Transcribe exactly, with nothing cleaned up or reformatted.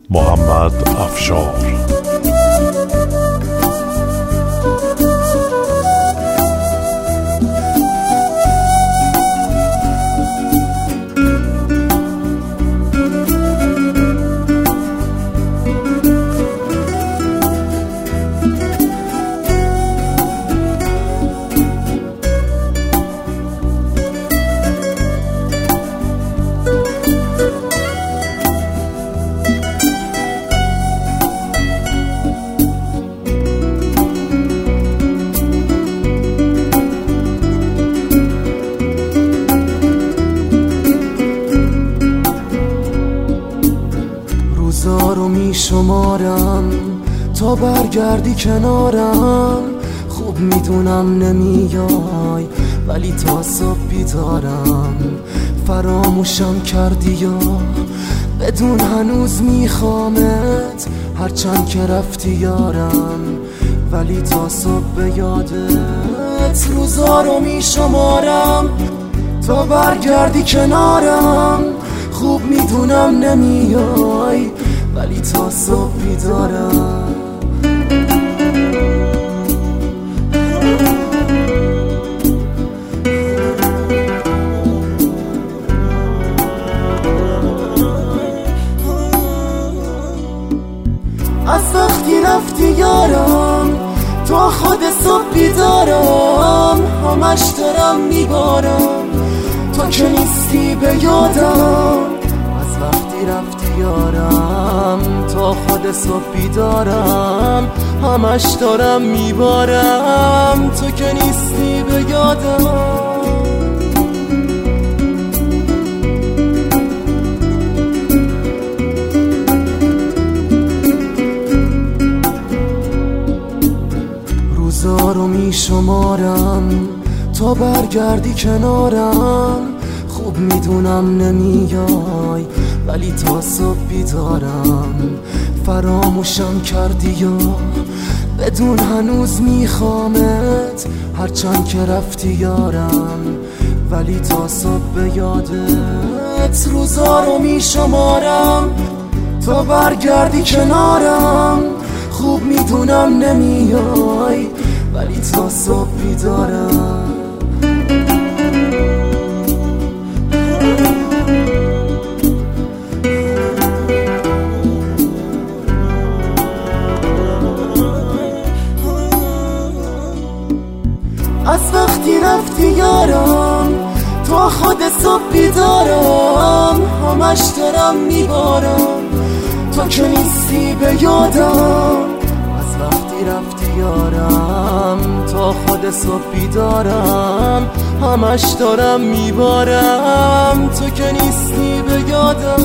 محمد افشار. روزا رو می شمارم تا برگردی کنارم. خوب میدونم نمیای ولی تا صبح بیدارم. فراموشم کردی یا بدون هنوز میخوامت، هرچند که رفتی یارم ولی تا صبح به یادت. روزا رو می شمارم تا برگردی کنارم. خوب میدونم نمیای ولی تا صبح بیدارم. از وقتی رفتی یارم تا خود صبح بیدارم. همش دارم میبارم تا که نیستی به یادم. از وقتی رفتی یارم تا خود صبح بیدارم. همش دارم میبارم تو که نیستی به یادم. روزا رو می شمارم تا برگردی کنارم. خوب میدونم نمیای ولی تا صبح بیدارم. فراموشم کردی یا بدون هنوز میخوامت، هرچند که رفتی یارم ولی تا صبح به یادت. روزا رو می شمارم تا برگردی کنارم. خوب میدونم نمیای ولی تا صبح بیدارم. از وقتی رفتی یارم تا خود صبح بیدارم. همش دارم میبارم تا که نیستی به یادم. از وقتی رفتی یارم تا خود صبح بیدارم. همش دارم میبارم تو که نیستی به یادم.